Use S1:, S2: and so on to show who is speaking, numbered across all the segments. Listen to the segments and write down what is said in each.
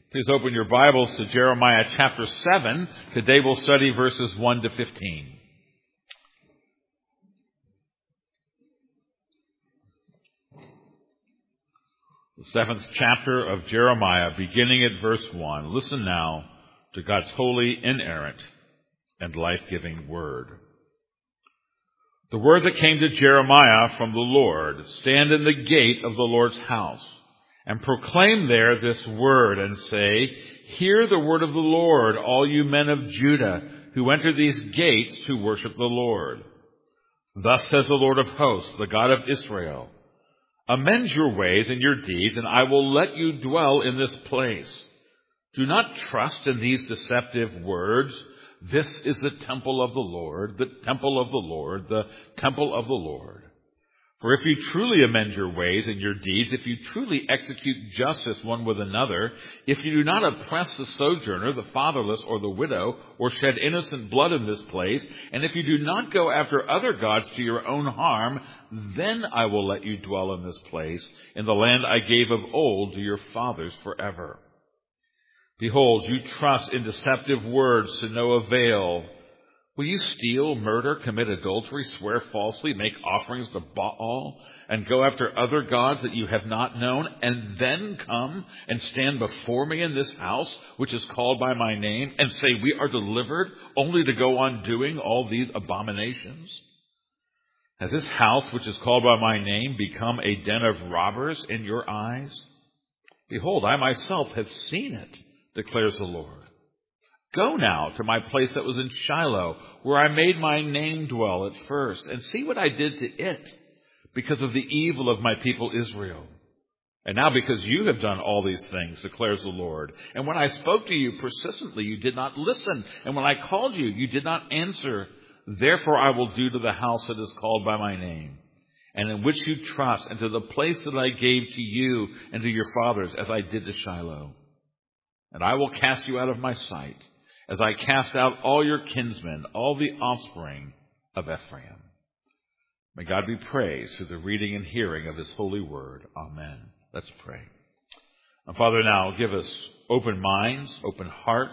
S1: Please open your Bibles to Jeremiah chapter 7. Today we'll study verses 1 to 15. The 7th chapter of Jeremiah, beginning at verse 1. Listen now to God's holy, inerrant, and life-giving word. The word that came to Jeremiah from the Lord: stand in the gate of the Lord's house, and proclaim there this word, and say, hear the word of the Lord, all you men of Judah, who enter these gates to worship the Lord. Thus says the Lord of hosts, the God of Israel, amend your ways and your deeds, and I will let you dwell in this place. Do not trust in these deceptive words. This is the temple of the Lord, the temple of the Lord, the temple of the Lord. For if you truly amend your ways and your deeds, if you truly execute justice one with another, if you do not oppress the sojourner, the fatherless, or the widow, or shed innocent blood in this place, and if you do not go after other gods to your own harm, then I will let you dwell in this place, in the land I gave of old to your fathers forever. Behold, you trust in deceptive words to no avail. Will you steal, murder, commit adultery, swear falsely, make offerings to Baal, and go after other gods that you have not known, and then come and stand before me in this house, which is called by my name, and say, we are delivered, only to go on doing all these abominations? Has this house, which is called by my name, become a den of robbers in your eyes? Behold, I myself have seen it, declares the Lord. Go now to my place that was in Shiloh, where I made my name dwell at first, and see what I did to it because of the evil of my people Israel. And now because you have done all these things, declares the Lord. And when I spoke to you persistently, you did not listen. And when I called you, you did not answer. Therefore I will do to the house that is called by my name, and in which you trust, and to the place that I gave to you and to your fathers, as I did to Shiloh. And I will cast you out of my sight, as I cast out all your kinsmen, all the offspring of Ephraim. May God be praised through the reading and hearing of his holy word. Amen. Let's pray. And Father, now give us open minds, open hearts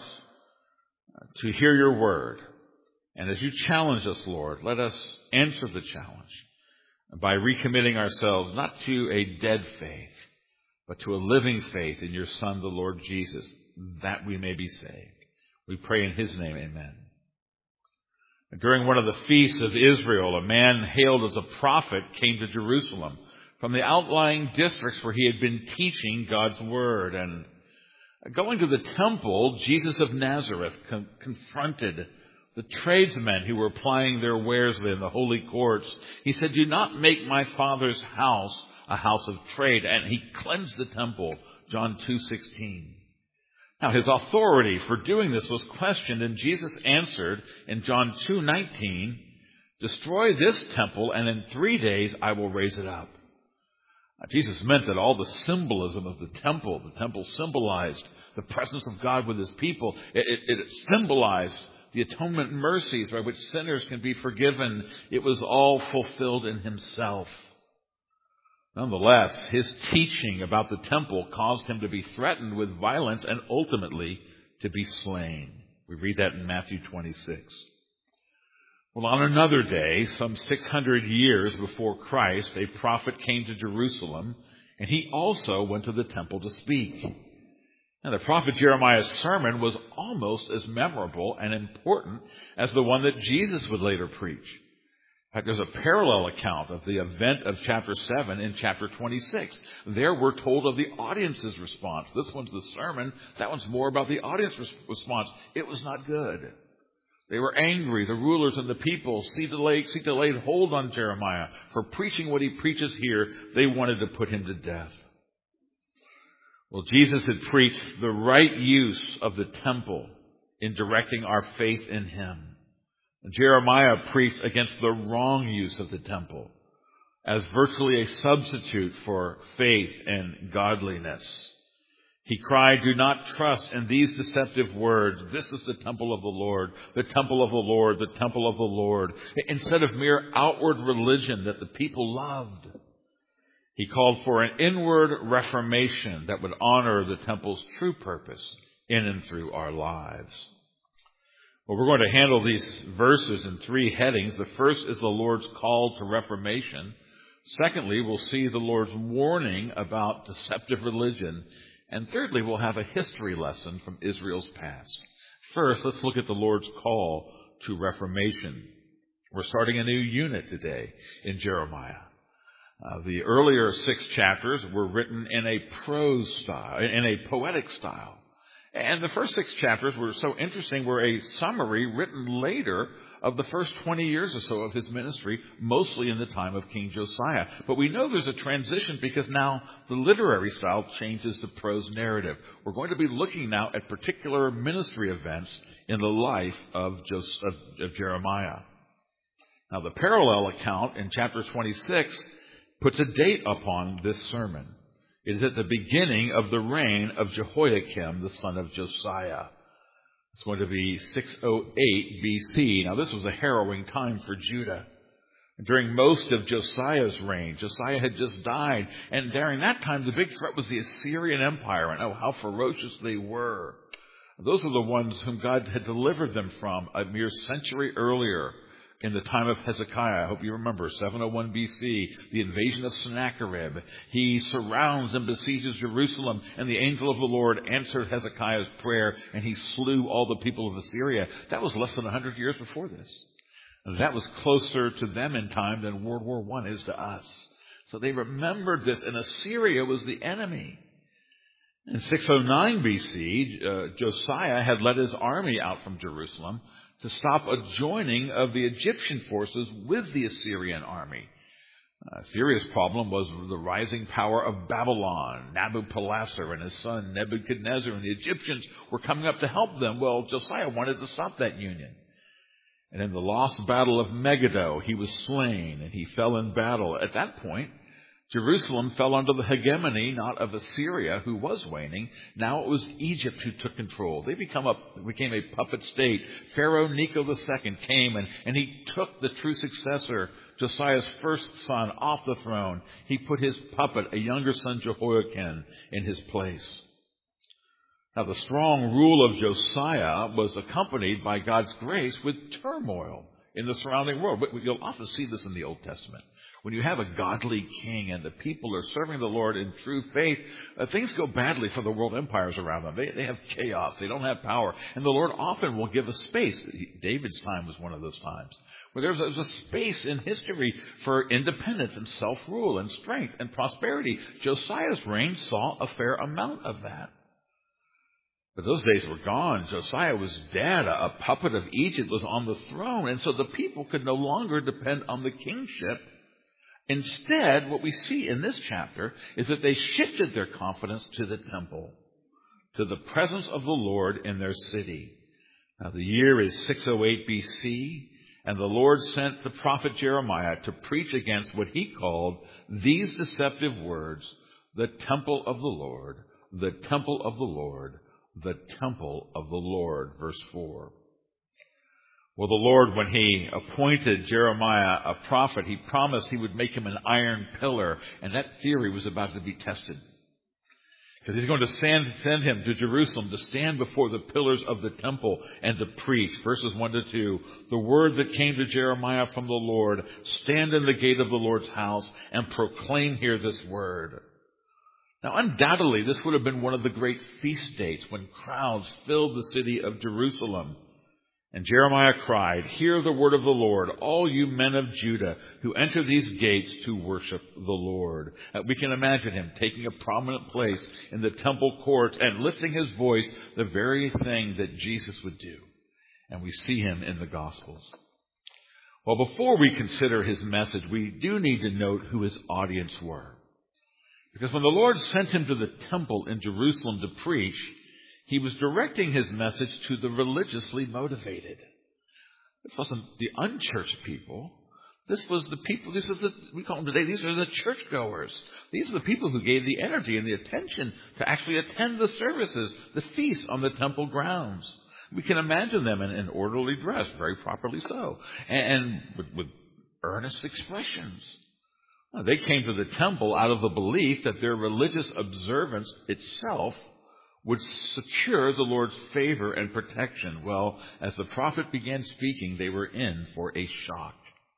S1: to hear your word. And as you challenge us, Lord, let us answer the challenge by recommitting ourselves not to a dead faith, but to a living faith in your Son, the Lord Jesus, that we may be saved. We pray in his name, amen. During one of the feasts of Israel, a man hailed as a prophet came to Jerusalem from the outlying districts where he had been teaching God's word. And going to the temple, Jesus of Nazareth confronted the tradesmen who were plying their wares in the holy courts. He said, do not make my Father's house a house of trade. And he cleansed the temple, John 2:16. Now, his authority for doing this was questioned, and Jesus answered in John 2:19, destroy this temple, and in 3 days I will raise it up. Now, Jesus meant that all the symbolism of the temple symbolized the presence of God with his people. It symbolized the atonement mercies by which sinners can be forgiven. It was all fulfilled in himself. Nonetheless, his teaching about the temple caused him to be threatened with violence and ultimately to be slain. We read that in Matthew 26. Well, on another day, some 600 years before Christ, a prophet came to Jerusalem, and he also went to the temple to speak. And the prophet Jeremiah's sermon was almost as memorable and important as the one that Jesus would later preach. In fact, there's a parallel account of the event of chapter 7 in chapter 26. There we're told of the audience's response. This one's the sermon. That one's more about the audience response. It was not good. They were angry. The rulers and the people seek to lay hold on Jeremiah for preaching what he preaches here. They wanted to put him to death. Well, Jesus had preached the right use of the temple in directing our faith in him. Jeremiah preached against the wrong use of the temple as virtually a substitute for faith and godliness. He cried, do not trust in these deceptive words. This is the temple of the Lord, the temple of the Lord, the temple of the Lord, instead of mere outward religion that the people loved. He called for an inward reformation that would honor the temple's true purpose in and through our lives. Well, we're going to handle these verses in three headings. The first is the Lord's call to reformation. Secondly, we'll see the Lord's warning about deceptive religion. And thirdly, we'll have a history lesson from Israel's past. First, let's look at the Lord's call to reformation. We're starting a new unit today in Jeremiah. The earlier 6 chapters were written in a prose style, in a poetic style. And the first 6 chapters were so interesting, were a summary written later of the first 20 years or so of his ministry, mostly in the time of King Josiah. But we know there's a transition because now the literary style changes to prose narrative. We're going to be looking now at particular ministry events in the life of Jeremiah. Now, the parallel account in chapter 26 puts a date upon this sermon. It is at the beginning of the reign of Jehoiakim, the son of Josiah. It's going to be 608 BC. Now, this was a harrowing time for Judah. During most of Josiah's reign, Josiah had just died, and during that time, the big threat was the Assyrian Empire, and how ferocious they were. Those were the ones whom God had delivered them from a mere century earlier. In the time of Hezekiah, I hope you remember, 701 BC, the invasion of Sennacherib. He surrounds and besieges Jerusalem, and the angel of the Lord answered Hezekiah's prayer, and he slew all the people of Assyria. That was less than 100 years before this. And that was closer to them in time than World War I is to us. So they remembered this, and Assyria was the enemy. In 609 BC, Josiah had led his army out from Jerusalem to stop a joining of the Egyptian forces with the Assyrian army. Assyria's problem was the rising power of Babylon. Nabopolassar and his son Nebuchadnezzar and the Egyptians were coming up to help them. Well, Josiah wanted to stop that union. And in the lost battle of Megiddo, he was slain and he fell in battle. At that point, Jerusalem fell under the hegemony not of Assyria, who was waning. Now it was Egypt who took control. They became a puppet state. Pharaoh Necho II came and he took the true successor, Josiah's first son, off the throne. He put his puppet, a younger son, Jehoiakim, in his place. Now, the strong rule of Josiah was accompanied by God's grace with turmoil in the surrounding world. But you'll often see this in the Old Testament. When you have a godly king and the people are serving the Lord in true faith, things go badly for the world empires around them. They have chaos. They don't have power. And the Lord often will give a space. David's time was one of those times where there's a space in history for independence and self-rule and strength and prosperity. Josiah's reign saw a fair amount of that. But those days were gone. Josiah was dead. A puppet of Egypt was on the throne. And so the people could no longer depend on the kingship. Instead, what we see in this chapter is that they shifted their confidence to the temple, to the presence of the Lord in their city. Now, the year is 608 BC, and the Lord sent the prophet Jeremiah to preach against what he called these deceptive words, the temple of the Lord, the temple of the Lord, the temple of the Lord. Verse 4. Well, the Lord, when he appointed Jeremiah a prophet, he promised he would make him an iron pillar, and that theory was about to be tested. Because he's going to send him to Jerusalem to stand before the pillars of the temple and to preach. Verses 1 to 2, the word that came to Jeremiah from the Lord, stand in the gate of the Lord's house and proclaim here this word. Now, undoubtedly, this would have been one of the great feast days when crowds filled the city of Jerusalem. And Jeremiah cried, hear the word of the Lord, all you men of Judah who enter these gates to worship the Lord. We can imagine him taking a prominent place in the temple courts and lifting his voice, the very thing that Jesus would do. And we see him in the Gospels. Well, before we consider his message, we do need to note who his audience were. Because when the Lord sent him to the temple in Jerusalem to preach, he was directing his message to the religiously motivated. This wasn't the unchurched people. This was the people, we call them today, these are the churchgoers. These are the people who gave the energy and the attention to actually attend the services, the feasts on the temple grounds. We can imagine them in orderly dress, very properly so, and with earnest expressions. They came to the temple out of the belief that their religious observance itself would secure the Lord's favor and protection. Well, as the prophet began speaking, they were in for a shock.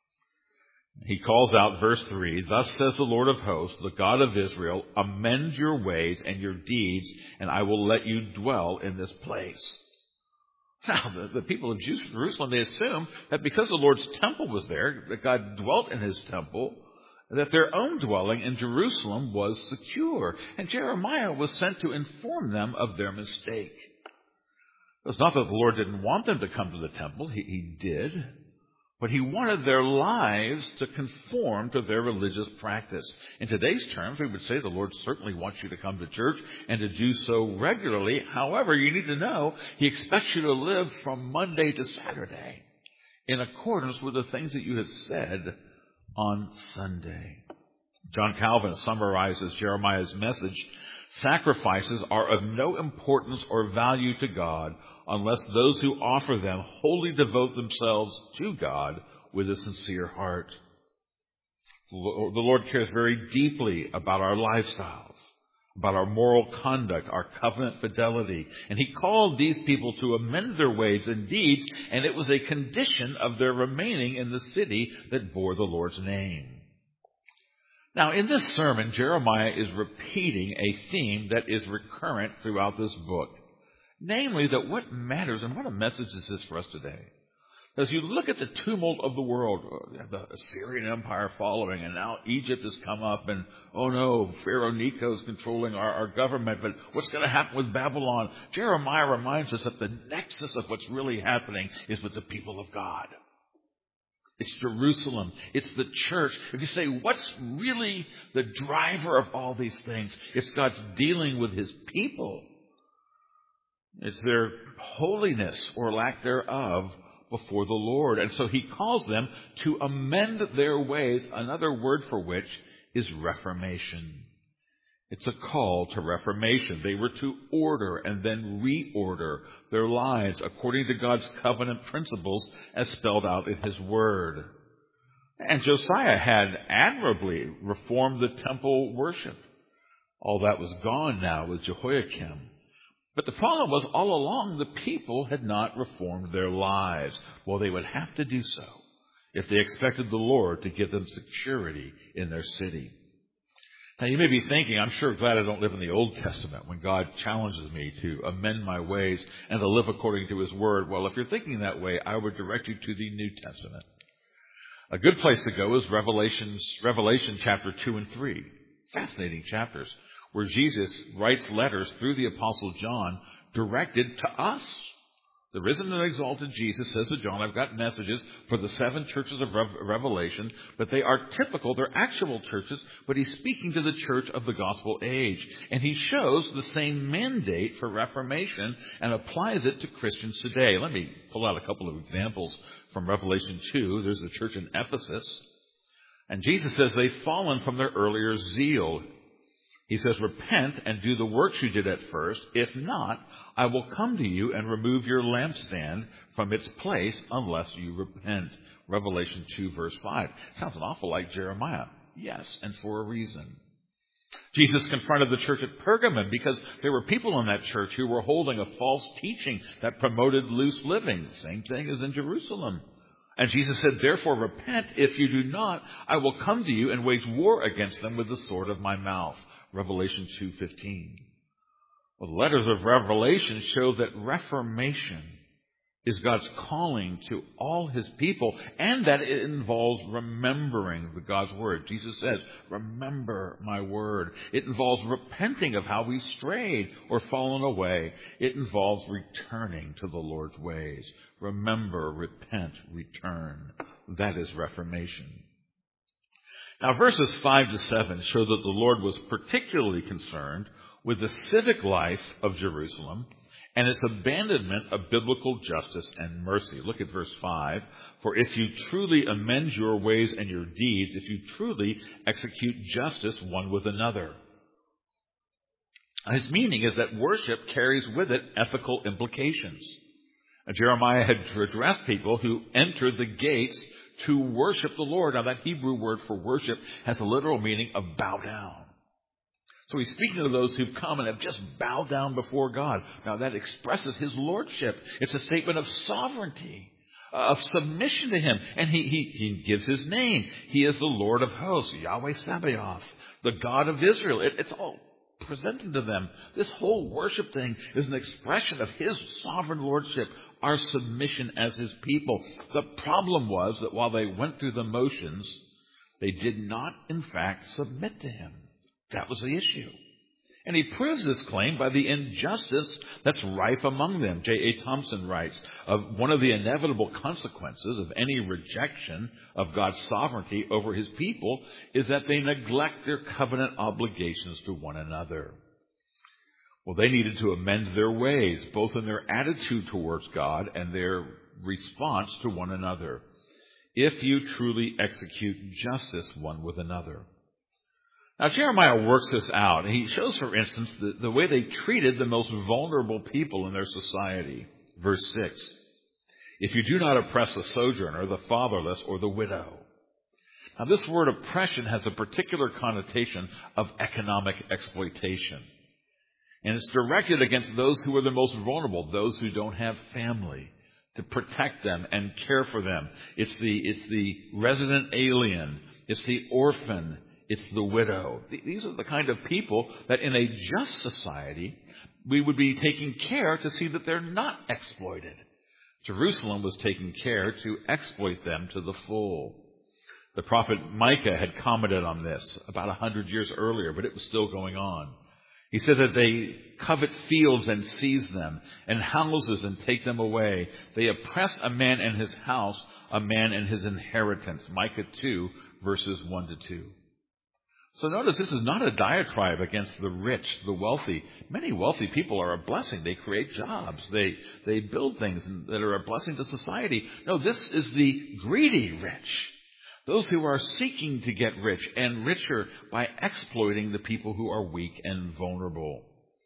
S1: He calls out verse 3, "Thus says the Lord of hosts, the God of Israel, amend your ways and your deeds, and I will let you dwell in this place." Now, the people of Jerusalem, they assumed that because the Lord's temple was there, that God dwelt in his temple, that their own dwelling in Jerusalem was secure. And Jeremiah was sent to inform them of their mistake. It's not that the Lord didn't want them to come to the temple. He did. But he wanted their lives to conform to their religious practice. In today's terms, we would say the Lord certainly wants you to come to church and to do so regularly. However, you need to know he expects you to live from Monday to Saturday in accordance with the things that you have said on Sunday. John Calvin summarizes Jeremiah's message: "Sacrifices are of no importance or value to God unless those who offer them wholly devote themselves to God with a sincere heart." The Lord cares very deeply about our lifestyles, about our moral conduct, our covenant fidelity. And he called these people to amend their ways and deeds, and it was a condition of their remaining in the city that bore the Lord's name. Now, in this sermon, Jeremiah is repeating a theme that is recurrent throughout this book. Namely, that what matters, and what a message is this for us today. As you look at the tumult of the world, the Assyrian Empire following, and now Egypt has come up, and oh no, Pharaoh Necho is controlling our government, but what's going to happen with Babylon? Jeremiah reminds us that the nexus of what's really happening is with the people of God. It's Jerusalem. It's the church. If you say, what's really the driver of all these things? It's God's dealing with his people. It's their holiness or lack thereof before the Lord. And so he calls them to amend their ways, another word for which is reformation. It's a call to reformation. They were to order and then reorder their lives according to God's covenant principles as spelled out in his word. And Josiah had admirably reformed the temple worship. All that was gone now with Jehoiakim. But the problem was, all along, the people had not reformed their lives. Well, they would have to do so if they expected the Lord to give them security in their city. Now, you may be thinking, I'm sure glad I don't live in the Old Testament when God challenges me to amend my ways and to live according to his word. Well, if you're thinking that way, I would direct you to the New Testament. A good place to go is Revelation chapter 2 and 3. Fascinating chapters, where Jesus writes letters through the Apostle John directed to us. The risen and exalted Jesus says to John, I've got messages for the 7 churches of Revelation, but they are typical, they're actual churches, but he's speaking to the church of the gospel age. And he shows the same mandate for reformation and applies it to Christians today. Let me pull out a couple of examples from Revelation 2. There's the church in Ephesus. And Jesus says they've fallen from their earlier zeal. He says, repent and do the works you did at first. If not, I will come to you and remove your lampstand from its place unless you repent. Revelation 2, verse 5. Sounds an awful like Jeremiah. Yes, and for a reason. Jesus confronted the church at Pergamum because there were people in that church who were holding a false teaching that promoted loose living. Same thing as in Jerusalem. And Jesus said, therefore repent. If you do not, I will come to you and wage war against them with the sword of my mouth. Revelation 2:15. Well, the letters of Revelation show that reformation is God's calling to all his people, and that it involves remembering God's word. Jesus says, remember my word. It involves repenting of how we strayed or fallen away. It involves returning to the Lord's ways. Remember, repent, return. That is reformation. Now, verses 5 to 7 show that the Lord was particularly concerned with the civic life of Jerusalem and its abandonment of biblical justice and mercy. Look at verse 5. For if you truly amend your ways and your deeds, if you truly execute justice one with another. His meaning is that worship carries with it ethical implications. Jeremiah had to address people who entered the gates to worship the Lord. Now, that Hebrew word for worship has a literal meaning of bow down. So he's speaking to those who've come and have just bowed down before God. Now, that expresses his lordship. It's a statement of sovereignty, of submission to him. And he gives his name. He is the Lord of hosts, Yahweh Sabaoth, the God of Israel. It's all presented to them. This whole worship thing is an expression of his sovereign lordship, our submission as his people. The problem was that while they went through the motions, they did not, in fact, submit to him. That was the issue. And he proves this claim by the injustice that's rife among them. J.A. Thompson writes, of one of the inevitable consequences of any rejection of God's sovereignty over his people is that they neglect their covenant obligations to one another. Well, they needed to amend their ways, both in their attitude towards God and their response to one another, if you truly execute justice one with another. Now, Jeremiah works this out. He shows, for instance, the way they treated the most vulnerable people in their society. Verse 6, if you do not oppress the sojourner, the fatherless, or the widow. Now, this word oppression has a particular connotation of economic exploitation. And it's directed against those who are the most vulnerable, those who don't have family to protect them and care for them. It's the resident alien. It's the orphan. It's the widow. These are the kind of people that in a just society, we would be taking care to see that they're not exploited. Jerusalem was taking care to exploit them to the full. The prophet Micah had commented on this about 100 years earlier, but it was still going on. He said that they covet fields and seize them, and houses and take them away. They oppress a man and his house, a man and his inheritance. Micah 2, verses 1 to 2. So notice this is not a diatribe against the rich, the wealthy. Many wealthy people are a blessing. They create jobs. They build things that are a blessing to society. No, this is the greedy rich. Those who are seeking to get rich and richer by exploiting the people who are weak and vulnerable.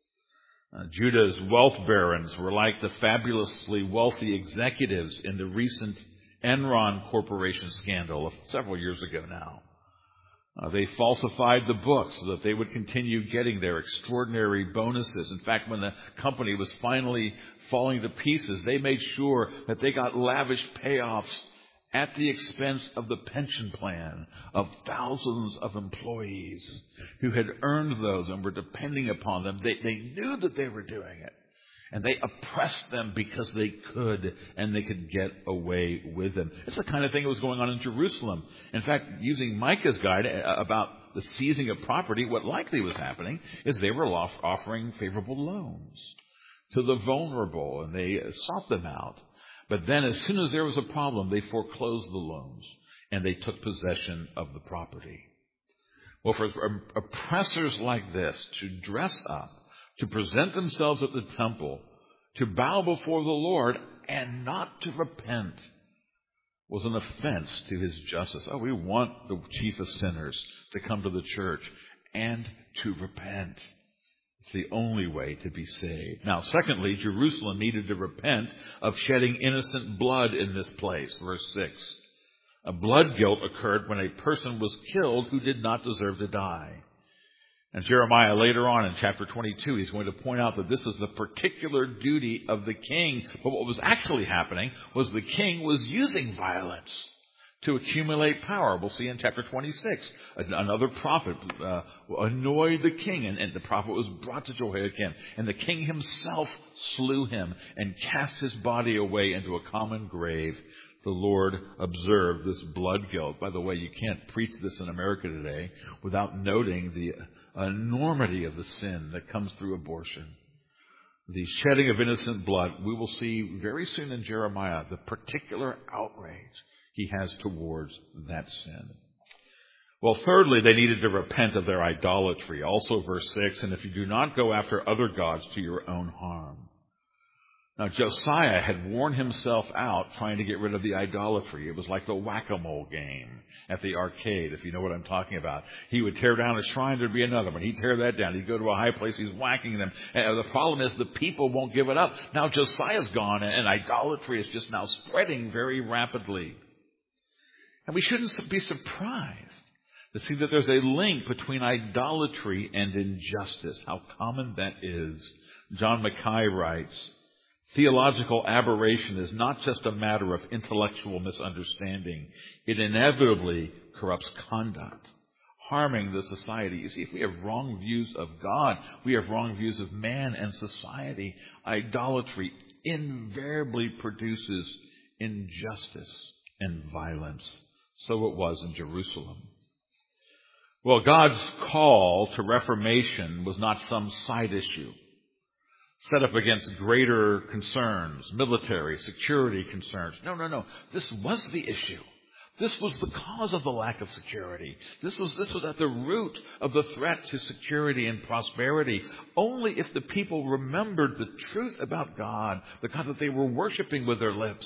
S1: Judah's wealth barons were like the fabulously wealthy executives in the recent Enron Corporation scandal of several years ago now. They falsified the books so that they would continue getting their extraordinary bonuses. In fact, when the company was finally falling to pieces, they made sure that they got lavish payoffs at the expense of the pension plan of thousands of employees who had earned those and were depending upon them. They knew that they were doing it. And they oppressed them because they could, and they could get away with them. It's the kind of thing that was going on in Jerusalem. In fact, using Micah's guide about the seizing of property, what likely was happening is they were offering favorable loans to the vulnerable, and they sought them out. But then as soon as there was a problem, they foreclosed the loans, and they took possession of the property. Well, for oppressors like this to dress up, to present themselves at the temple, to bow before the Lord, and not to repent, was an offense to his justice. Oh, we want the chief of sinners to come to the church and to repent. It's the only way to be saved. Now, secondly, Jerusalem needed to repent of shedding innocent blood in this place. Verse 6. A blood guilt occurred when a person was killed who did not deserve to die. And Jeremiah later on in chapter 22, he's going to point out that this is the particular duty of the king. But what was actually happening was the king was using violence to accumulate power. We'll see in chapter 26. Another prophet annoyed the king, and the prophet was brought to Jehoiakim. And the king himself slew him and cast his body away into a common grave. The Lord observed this blood guilt. By the way, you can't preach this in America today without noting the enormity of the sin that comes through abortion. The shedding of innocent blood, we will see very soon in Jeremiah the particular outrage he has towards that sin. Well, thirdly, they needed to repent of their idolatry. Also verse 6, and if you do not go after other gods to your own harm. Now, Josiah had worn himself out trying to get rid of the idolatry. It was like the whack-a-mole game at the arcade, if you know what I'm talking about. He would tear down a shrine, there'd be another one. He'd tear that down. He'd go to a high place, he's whacking them. And the problem is the people won't give it up. Now Josiah's gone, and idolatry is just now spreading very rapidly. And we shouldn't be surprised to see that there's a link between idolatry and injustice. How common that is. John Mackay writes, theological aberration is not just a matter of intellectual misunderstanding. It inevitably corrupts conduct, harming the society. You see, if we have wrong views of God, we have wrong views of man and society. Idolatry invariably produces injustice and violence. So it was in Jerusalem. Well, God's call to reformation was not some side issue set up against greater concerns, military, security concerns. No. This was the issue. This was the cause of the lack of security. This was at the root of the threat to security and prosperity. Only if the people remembered the truth about God, the God that they were worshiping with their lips,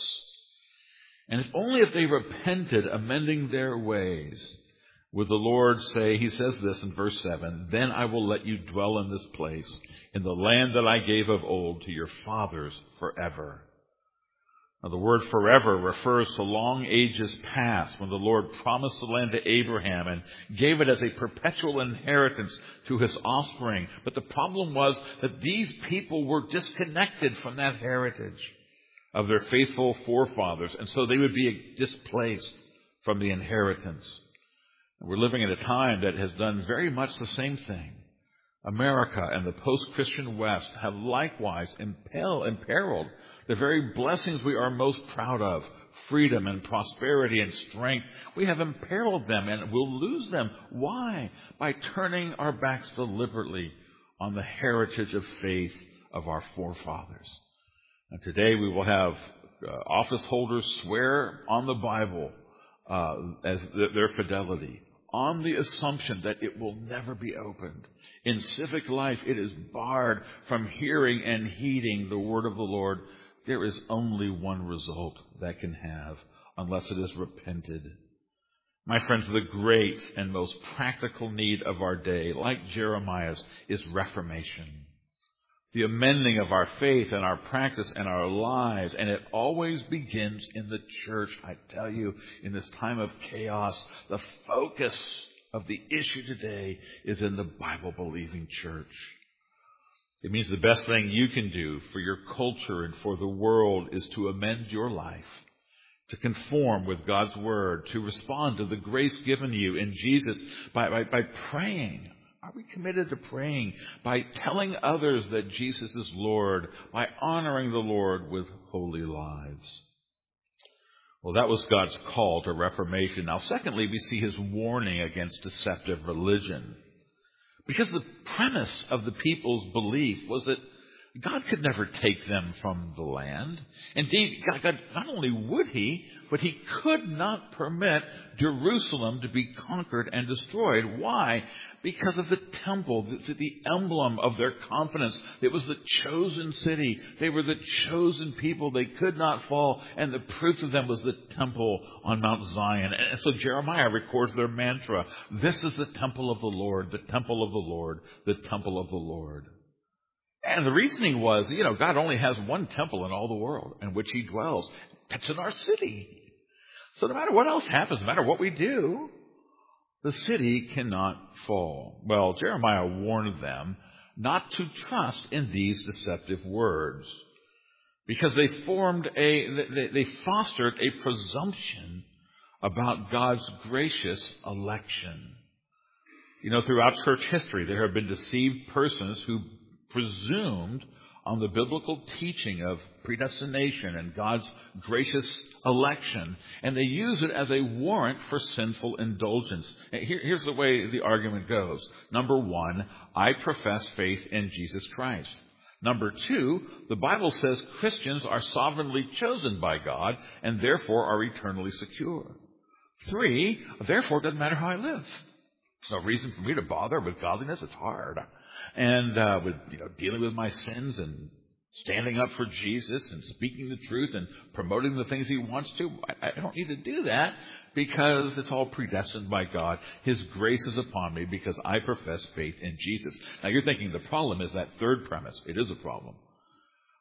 S1: and only if they repented, amending their ways, would the Lord say, he says this in verse 7, then I will let you dwell in this place, in the land that I gave of old to your fathers forever. Now, the word forever refers to long ages past, when the Lord promised the land to Abraham and gave it as a perpetual inheritance to his offspring. But the problem was that these people were disconnected from that heritage of their faithful forefathers, and so they would be displaced from the inheritance. And we're living in a time that has done very much the same thing. America and the post-Christian West have likewise imperiled the very blessings we are most proud of, freedom and prosperity and strength. We have imperiled them and will lose them. Why? By turning our backs deliberately on the heritage of faith of our forefathers. And today we will have office holders swear on the Bible as their fidelity, on the assumption that it will never be opened. In civic life, it is barred from hearing and heeding the word of the Lord. There is only one result that can have, unless it is repented. My friends, the great and most practical need of our day, like Jeremiah's, is reformation. The amending of our faith and our practice and our lives. And it always begins in the church. I tell you, in this time of chaos, the focus of the issue today is in the Bible-believing church. It means the best thing you can do for your culture and for the world is to amend your life, to conform with God's Word, to respond to the grace given you in Jesus by praying. Are we committed to praying? By telling others that Jesus is Lord, by honoring the Lord with holy lives. Well, that was God's call to reformation. Now, secondly, we see his warning against deceptive religion. Because the premise of the people's belief was that God could never take them from the land. Indeed, God not only would he, but he could not permit Jerusalem to be conquered and destroyed. Why? Because of the temple, the emblem of their confidence. It was the chosen city. They were the chosen people. They could not fall. And the proof of them was the temple on Mount Zion. And so Jeremiah records their mantra. This is the temple of the Lord, the temple of the Lord, the temple of the Lord. And the reasoning was, God only has one temple in all the world in which he dwells. That's in our city. So no matter what else happens, no matter what we do, the city cannot fall. Well, Jeremiah warned them not to trust in these deceptive words because they fostered a presumption about God's gracious election. Throughout church history, there have been deceived persons who presumed on the biblical teaching of predestination and God's gracious election, and they use it as a warrant for sinful indulgence. Here's the way the argument goes. Number one, I profess faith in Jesus Christ. Number two, the Bible says Christians are sovereignly chosen by God and therefore are eternally secure. Three, therefore it doesn't matter how I live. There's no reason for me to bother with godliness. It's hard. And with dealing with my sins and standing up for Jesus and speaking the truth and promoting the things he wants to, I don't need to do that because it's all predestined by God. His grace is upon me because I profess faith in Jesus. Now you're thinking the problem is that third premise. It is a problem.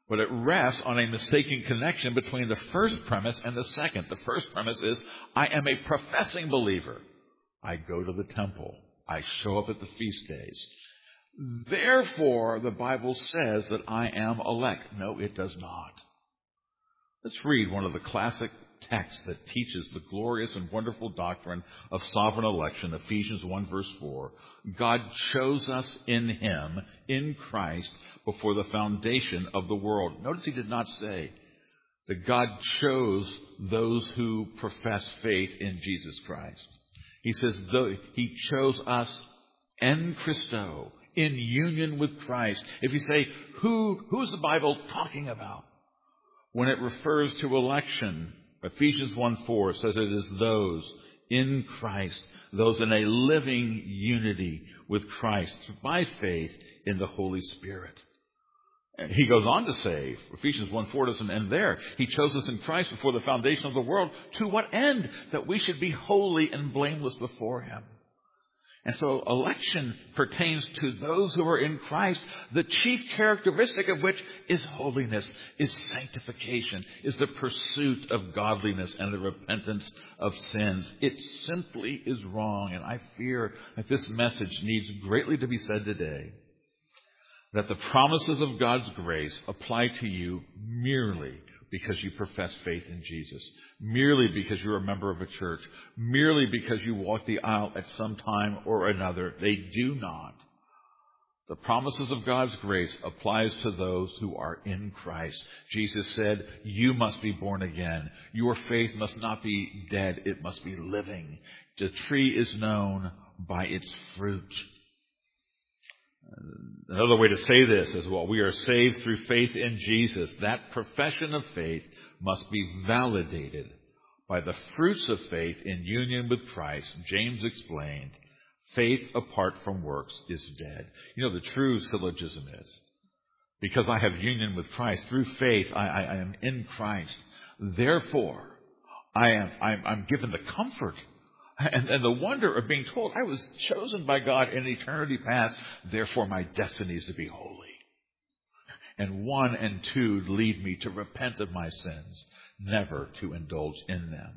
S1: But it rests on a mistaken connection between the first premise and the second. The first premise is, I am a professing believer. I go to the temple. I show up at the feast days. Therefore, the Bible says that I am elect. No, it does not. Let's read one of the classic texts that teaches the glorious and wonderful doctrine of sovereign election, Ephesians 1 verse 4. God chose us in Him, in Christ, before the foundation of the world. Notice He did not say that God chose those who profess faith in Jesus Christ. He says He chose us en Christo, in union with Christ. If you say, who's the Bible talking about? When it refers to election, Ephesians 1:4 says it is those in Christ, those in a living unity with Christ by faith in the Holy Spirit. And he goes on to say, Ephesians 1:4 doesn't end there. He chose us in Christ before the foundation of the world. To what end? That we should be holy and blameless before Him. And so election pertains to those who are in Christ, the chief characteristic of which is holiness, is sanctification, is the pursuit of godliness and the repentance of sins. It simply is wrong, and I fear that this message needs greatly to be said today, that the promises of God's grace apply to you merely because you profess faith in Jesus, merely because you're a member of a church, merely because you walk the aisle at some time or another. They do not. The promises of God's grace applies to those who are in Christ. Jesus said, you must be born again. Your faith must not be dead. It must be living. The tree is known by its fruit. Another way to say this is, well, we are saved through faith in Jesus. That profession of faith must be validated by the fruits of faith in union with Christ. James explained, faith apart from works is dead. You know, the true syllogism is, because I have union with Christ, through faith I am in Christ. Therefore, I'm given the comfort and the wonder of being told, I was chosen by God in eternity past, therefore my destiny is to be holy. And 1 and 2 lead me to repent of my sins, never to indulge in them.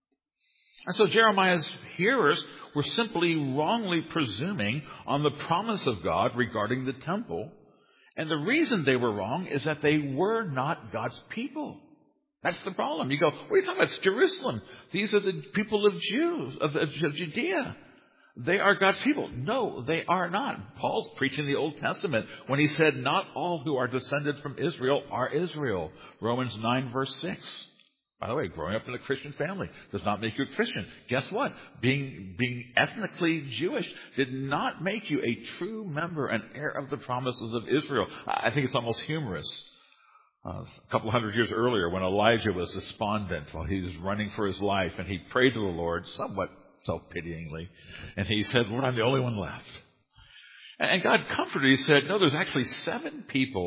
S1: And so Jeremiah's hearers were simply wrongly presuming on the promise of God regarding the temple. And the reason they were wrong is that they were not God's people. That's the problem. You go, what are you talking about? It's Jerusalem. These are the people of Judea. They are God's people. No, they are not. Paul's preaching the Old Testament when he said, not all who are descended from Israel are Israel. Romans 9 verse 6. By the way, growing up in a Christian family does not make you a Christian. Guess what? Being ethnically Jewish did not make you a true member and heir of the promises of Israel. I think it's almost humorous. A couple hundred years earlier, when Elijah was despondent while he was running for his life, and he prayed to the Lord somewhat self-pityingly, and he said, Lord, I'm the only one left. And God comforted. He said, no, there's actually 7,000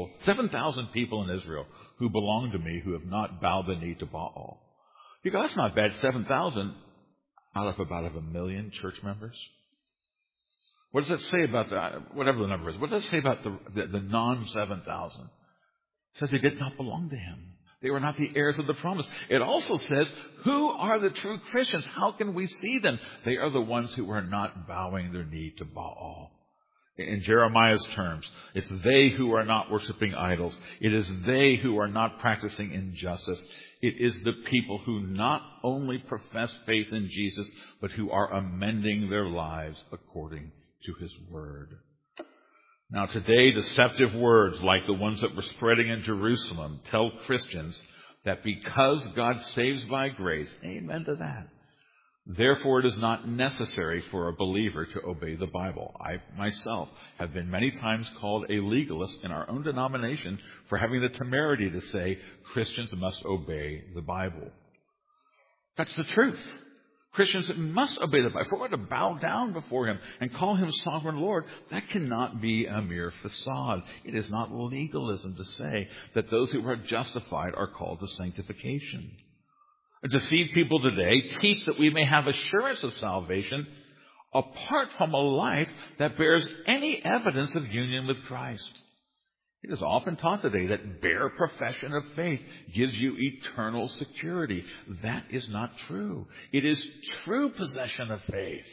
S1: people in Israel who belong to me who have not bowed the knee to Baal. You go, that's not bad. 7,000 out of about 1 million church members. What does that say about that? Whatever the number is. What does it say about the non-7,000? It says they did not belong to Him. They were not the heirs of the promise. It also says, who are the true Christians? How can we see them? They are the ones who are not bowing their knee to Baal. In Jeremiah's terms, it's they who are not worshiping idols. It is they who are not practicing injustice. It is the people who not only profess faith in Jesus, but who are amending their lives according to His word. Now today, deceptive words like the ones that were spreading in Jerusalem tell Christians that because God saves by grace, amen to that, therefore it is not necessary for a believer to obey the Bible. I myself have been many times called a legalist in our own denomination for having the temerity to say Christians must obey the Bible. That's the truth. Christians must obey the Bible. If we're going to bow down before Him and call Him Sovereign Lord, that cannot be a mere facade. It is not legalism to say that those who are justified are called to sanctification. Deceived people today teach that we may have assurance of salvation apart from a life that bears any evidence of union with Christ. It is often taught today that bare profession of faith gives you eternal security. That is not true. It is true possession of faith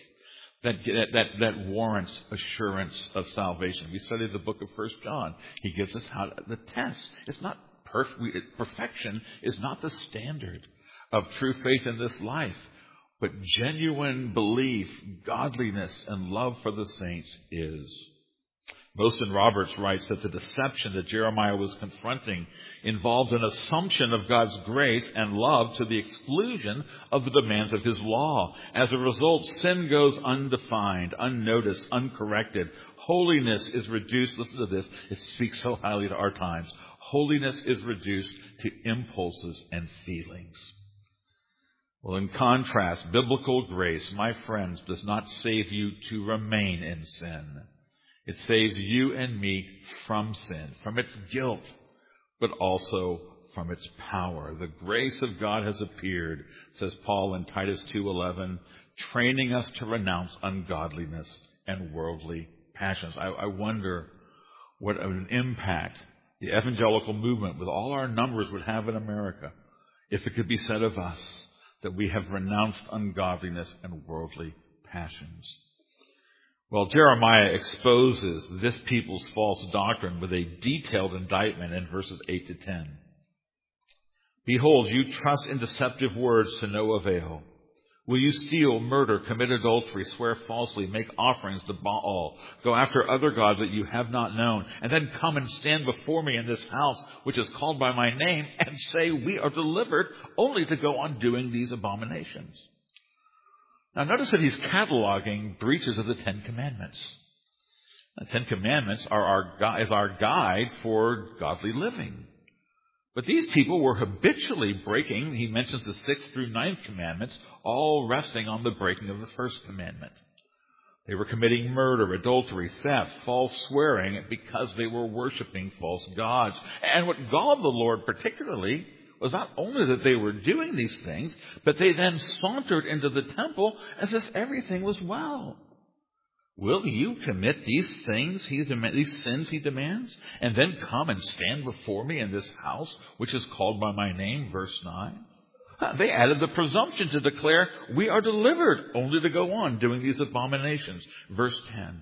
S1: that warrants assurance of salvation. We studied the book of 1 John. He gives us how the test. It's not perfection is not the standard of true faith in this life, but genuine belief, godliness, and love for the saints is. Mosen Roberts writes that the deception that Jeremiah was confronting involved an assumption of God's grace and love to the exclusion of the demands of His law. As a result, sin goes undefined, unnoticed, uncorrected. Holiness is reduced, listen to this, it speaks so highly to our times. Holiness is reduced to impulses and feelings. Well, in contrast, biblical grace, my friends, does not save you to remain in sin. It saves you and me from sin, from its guilt, but also from its power. The grace of God has appeared, says Paul in Titus 2:11, training us to renounce ungodliness and worldly passions. I wonder what an impact the evangelical movement, with all our numbers, would have in America if it could be said of us that we have renounced ungodliness and worldly passions. Well, Jeremiah exposes this people's false doctrine with a detailed indictment in verses 8 to 10. Behold, you trust in deceptive words to no avail. Will you steal, murder, commit adultery, swear falsely, make offerings to Baal, go after other gods that you have not known, and then come and stand before me in this house, which is called by my name, and say, we are delivered, only to go on doing these abominations? Now notice that he's cataloging breaches of the Ten Commandments. The Ten Commandments are our guide for godly living. But these people were habitually breaking, he mentions the 6th through 9th commandments, all resting on the breaking of the first commandment. They were committing murder, adultery, theft, false swearing, because they were worshiping false gods. And what galled the Lord particularly was not only that they were doing these things, but they then sauntered into the temple as if everything was well. Will you commit these things, these sins he demands, and then come and stand before me in this house, which is called by my name, verse 9? They added the presumption to declare, we are delivered, only to go on doing these abominations, verse 10.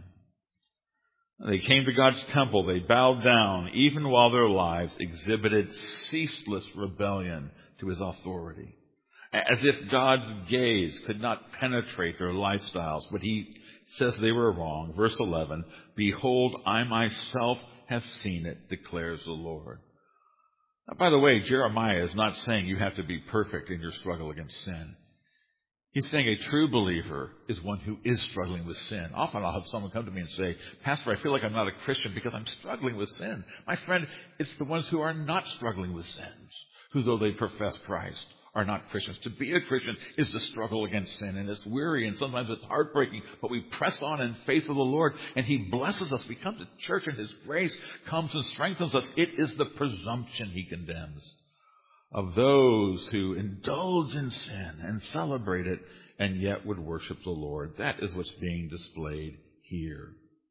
S1: They came to God's temple, they bowed down, even while their lives exhibited ceaseless rebellion to His authority. As if God's gaze could not penetrate their lifestyles, but He says they were wrong. Verse 11, behold, I myself have seen it, declares the Lord. Now, by the way, Jeremiah is not saying you have to be perfect in your struggle against sin. He's saying a true believer is one who is struggling with sin. Often I'll have someone come to me and say, Pastor, I feel like I'm not a Christian because I'm struggling with sin. My friend, it's the ones who are not struggling with sins, who though they profess Christ, are not Christians. To be a Christian is to struggle against sin, and it's weary and sometimes it's heartbreaking, but we press on in faith of the Lord, and He blesses us. We come to church and His grace comes and strengthens us. It is the presumption He condemns of those who indulge in sin and celebrate it and yet would worship the Lord. That is what's being displayed here.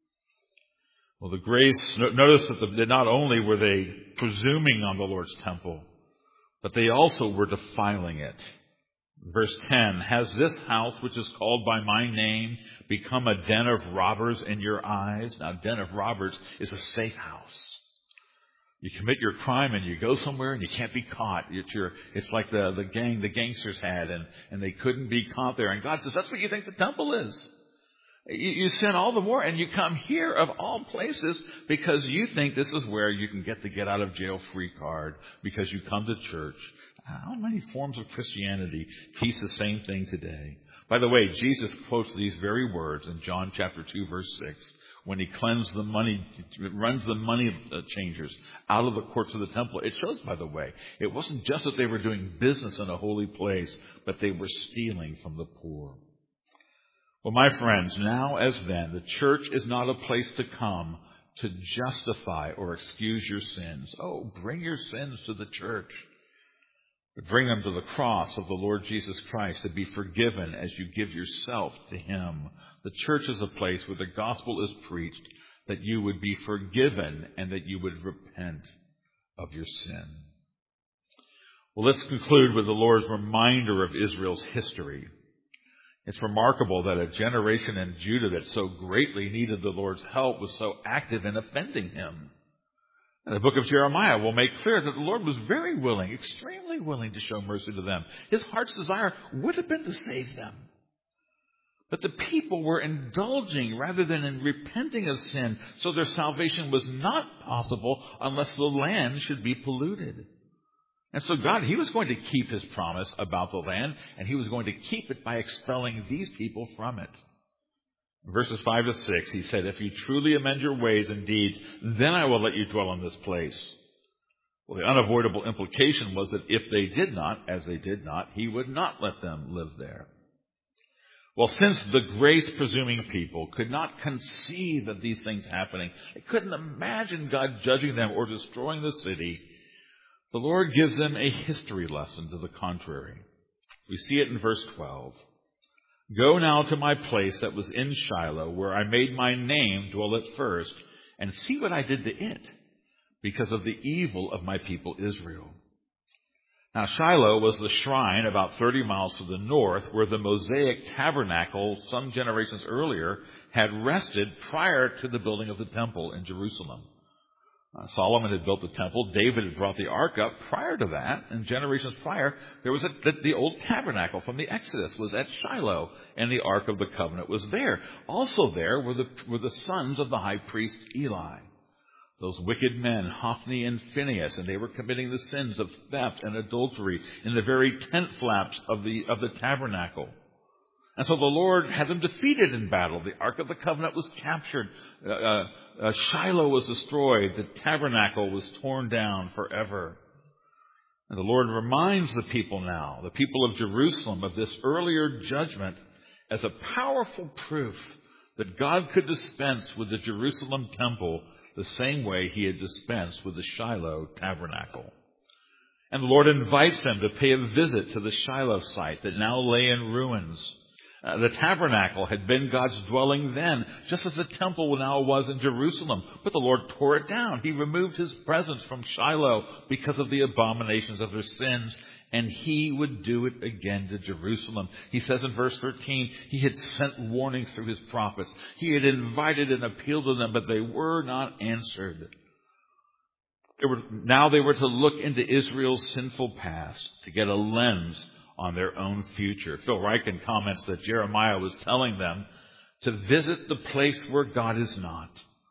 S1: Well, the grace, notice that not only were they presuming on the Lord's temple, but they also were defiling it. Verse 10, has this house, which is called by my name, become a den of robbers in your eyes? Now, den of robbers is a safe house. You commit your crime and you go somewhere and you can't be caught. It's like the gangsters had, and they couldn't be caught there. And God says, that's what you think the temple is. You sin all the more, and you come here of all places because you think this is where you can get the get out of jail free card because you come to church. How many forms of Christianity teach the same thing today? By the way, Jesus quotes these very words in John chapter 2, verse 6. When He runs the money changers out of the courts of the temple. It shows, by the way, it wasn't just that they were doing business in a holy place, but they were stealing from the poor. Well, my friends, now as then, the church is not a place to come to justify or excuse your sins. Oh, bring your sins to the church. But bring them to the cross of the Lord Jesus Christ to be forgiven as you give yourself to Him. The church is a place where the gospel is preached, that you would be forgiven and that you would repent of your sin. Well, let's conclude with the Lord's reminder of Israel's history. It's remarkable that a generation in Judah that so greatly needed the Lord's help was so active in offending him. And the book of Jeremiah will make clear that the Lord was very willing, extremely willing to show mercy to them. His heart's desire would have been to save them. But the people were indulging rather than in repenting of sin, so their salvation was not possible unless the land should be polluted. And so God, He was going to keep His promise about the land, and He was going to keep it by expelling these people from it. In verses 5 to 6, He said, "If you truly amend your ways and deeds, then I will let you dwell in this place." Well, the unavoidable implication was that if they did not, as they did not, He would not let them live there. Well, since the grace-presuming people could not conceive of these things happening, they couldn't imagine God judging them or destroying the city, the Lord gives them a history lesson to the contrary. We see it in verse 12. "Go now to my place that was in Shiloh, where I made my name dwell at first, and see what I did to it, because of the evil of my people Israel." Now, Shiloh was the shrine about 30 miles to the north where the Mosaic tabernacle some generations earlier had rested prior to the building of the temple in Jerusalem. Solomon had built the temple. David had brought the ark up. Prior to that, and generations prior, there was the old tabernacle from the Exodus was at Shiloh, and the ark of the covenant was there. Also there were the sons of the high priest Eli. Those wicked men, Hophni and Phinehas, and they were committing the sins of theft and adultery in the very tent flaps of the tabernacle. And so the Lord had them defeated in battle. The Ark of the Covenant was captured. Shiloh was destroyed. The tabernacle was torn down forever. And the Lord reminds the people now, the people of Jerusalem, of this earlier judgment as a powerful proof that God could dispense with the Jerusalem temple the same way He had dispensed with the Shiloh tabernacle. And the Lord invites them to pay a visit to the Shiloh site that now lay in ruins. The tabernacle had been God's dwelling then, just as the temple now was in Jerusalem. But the Lord tore it down. He removed His presence from Shiloh because of the abominations of their sins. And He would do it again to Jerusalem. He says in verse 13, He had sent warnings through His prophets. He had invited and appealed to them, but they were not answered. Now they were to look into Israel's sinful past to get a lens on their own future. Phil Ryken comments that Jeremiah was telling them to visit the place where God is not.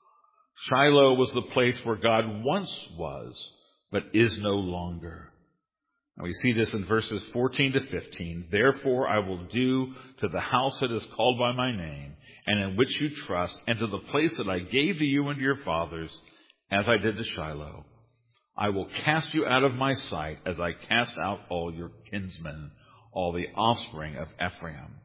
S1: Shiloh was the place where God once was, but is no longer. And we see this in verses 14 to 15. "Therefore I will do to the house that is called by my name, and in which you trust, and to the place that I gave to you and to your fathers, as I did to Shiloh. I will cast you out of my sight as I cast out all your kinsmen, all the offspring of Ephraim."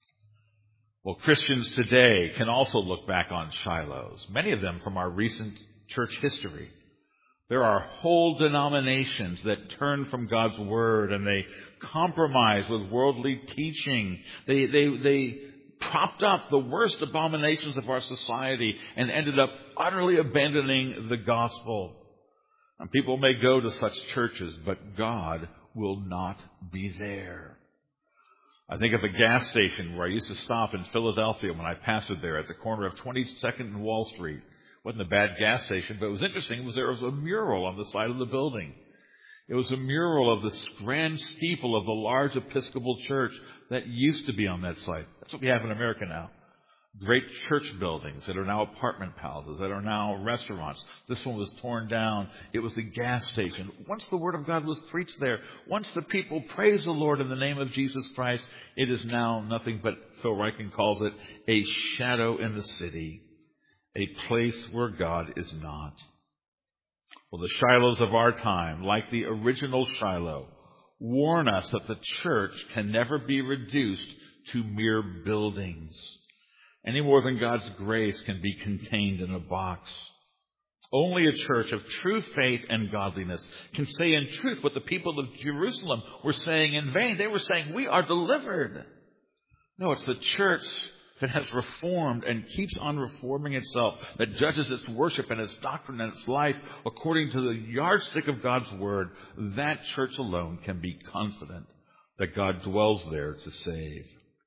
S1: Well, Christians today can also look back on Shilohs, many of them from our recent church history. There are whole denominations that turn from God's Word and they compromise with worldly teaching. They propped up the worst abominations of our society and ended up utterly abandoning the gospel. And people may go to such churches, but God will not be there. I think of a gas station where I used to stop in Philadelphia when I pastored there at the corner of 22nd and Wall Street. It wasn't a bad gas station, but it was interesting there was a mural on the side of the building. It was a mural of this grand steeple of the large Episcopal church that used to be on that site. That's what we have in America now. Great church buildings that are now apartment houses, that are now restaurants. This one was torn down. It was a gas station. Once the Word of God was preached there, once the people praised the Lord in the name of Jesus Christ, it is now nothing but, Phil Ryken calls it, a shadow in the city, a place where God is not. Well, the Shilohs of our time, like the original Shiloh, warn us that the church can never be reduced to mere buildings, any more than God's grace can be contained in a box. Only a church of true faith and godliness can say in truth what the people of Jerusalem were saying in vain. They were saying, "We are delivered." No, it's the church if it has reformed and keeps on reforming itself, that judges its worship and its doctrine and its life according to the yardstick of God's Word, that church alone can be confident that God dwells there to save.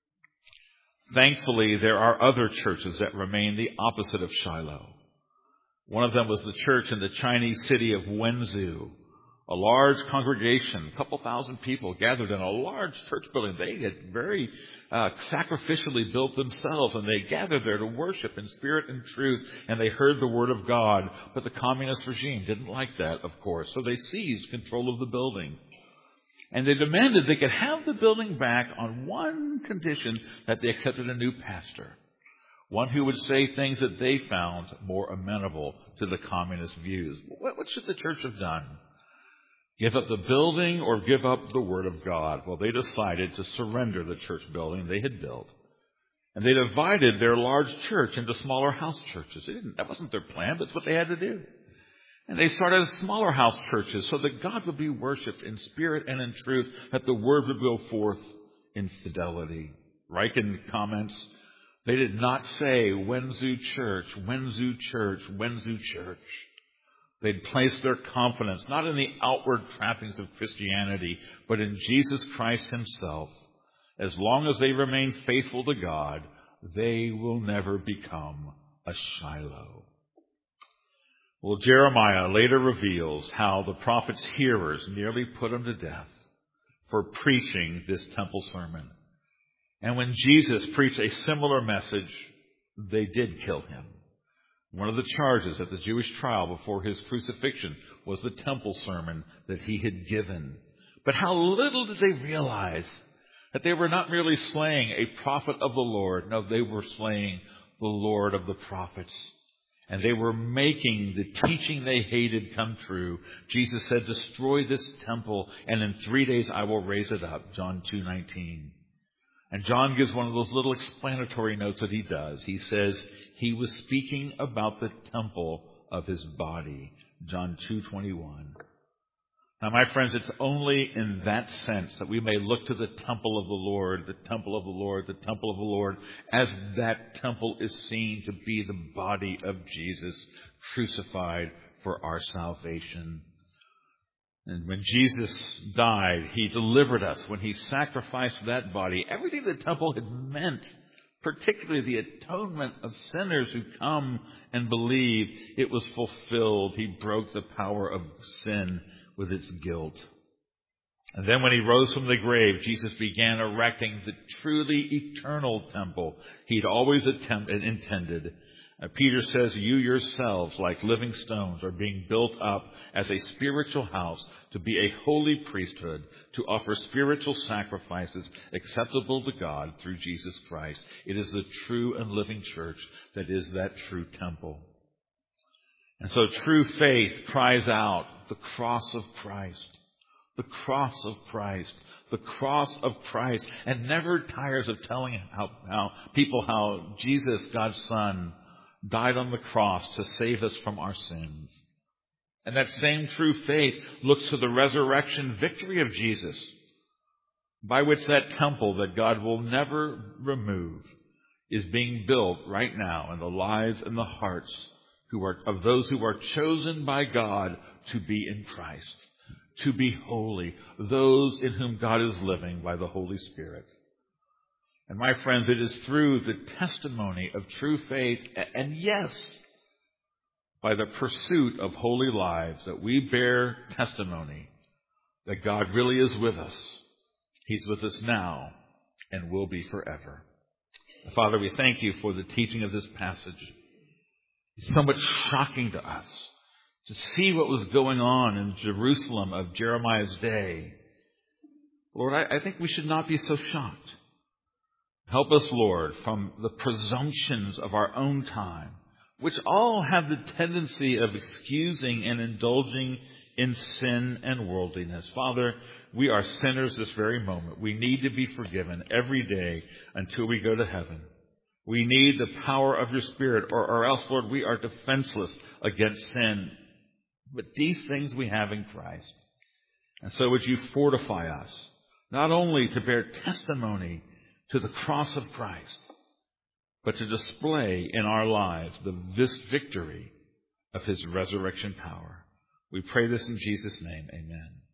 S1: Thankfully, there are other churches that remain the opposite of Shiloh. One of them was the church in the Chinese city of Wenzhou. A large congregation, a couple thousand people gathered in a large church building. They had very sacrificially built themselves, and they gathered there to worship in spirit and truth, and they heard the word of God. But the communist regime didn't like that, of course, so they seized control of the building. And they demanded they could have the building back on one condition, that they accepted a new pastor, one who would say things that they found more amenable to the communist views. What should the church have done? Give up the building or give up the Word of God? Well, they decided to surrender the church building they had built. And they divided their large church into smaller house churches. That wasn't their plan, but it's what they had to do. And they started smaller house churches so that God would be worshipped in spirit and in truth, that the Word would go forth in fidelity. Riken comments, they did not say Wenzhou Church, Wenzhou Church, Wenzhou Church. They'd placed their confidence not in the outward trappings of Christianity, but in Jesus Christ Himself. As long as they remain faithful to God, they will never become a Shiloh. Well, Jeremiah later reveals how the prophet's hearers nearly put him to death for preaching this temple sermon. And when Jesus preached a similar message, they did kill him. One of the charges at the Jewish trial before his crucifixion was the temple sermon that he had given. But how little did they realize that they were not merely slaying a prophet of the Lord. No, they were slaying the Lord of the prophets. And they were making the teaching they hated come true. Jesus said, destroy this temple, and in 3 days I will raise it up. John 2:19. And John gives one of those little explanatory notes that he does. He says he was speaking about the temple of his body. John 2:21. Now, my friends, it's only in that sense that we may look to the temple of the Lord, the temple of the Lord, the temple of the Lord, as that temple is seen to be the body of Jesus crucified for our salvation. And when Jesus died, He delivered us. When He sacrificed that body, everything the temple had meant, particularly the atonement of sinners who come and believe, it was fulfilled. He broke the power of sin with its guilt. And then when He rose from the grave, Jesus began erecting the truly eternal temple He'd always intended. Peter says, you yourselves, like living stones, are being built up as a spiritual house to be a holy priesthood, to offer spiritual sacrifices acceptable to God through Jesus Christ. It is the true and living church that is that true temple. And so true faith cries out, the cross of Christ, the cross of Christ, the cross of Christ, and never tires of telling how Jesus, God's Son, died on the cross to save us from our sins. And that same true faith looks to the resurrection victory of Jesus, by which that temple that God will never remove is being built right now in the lives and the hearts of those who are chosen by God to be in Christ, to be holy, those in whom God is living by the Holy Spirit. And my friends, it is through the testimony of true faith, and yes, by the pursuit of holy lives, that we bear testimony that God really is with us. He's with us now and will be forever. Father, we thank You for the teaching of this passage. It's so much shocking to us to see what was going on in Jerusalem of Jeremiah's day. Lord, I think we should not be so shocked. Help us, Lord, from the presumptions of our own time, which all have the tendency of excusing and indulging in sin and worldliness. Father, we are sinners this very moment. We need to be forgiven every day until we go to heaven. We need the power of Your Spirit, or else, Lord, we are defenseless against sin. But these things we have in Christ. And so would You fortify us, not only to bear testimony to the cross of Christ, but to display in our lives this victory of his resurrection power. We pray this in Jesus' name. Amen.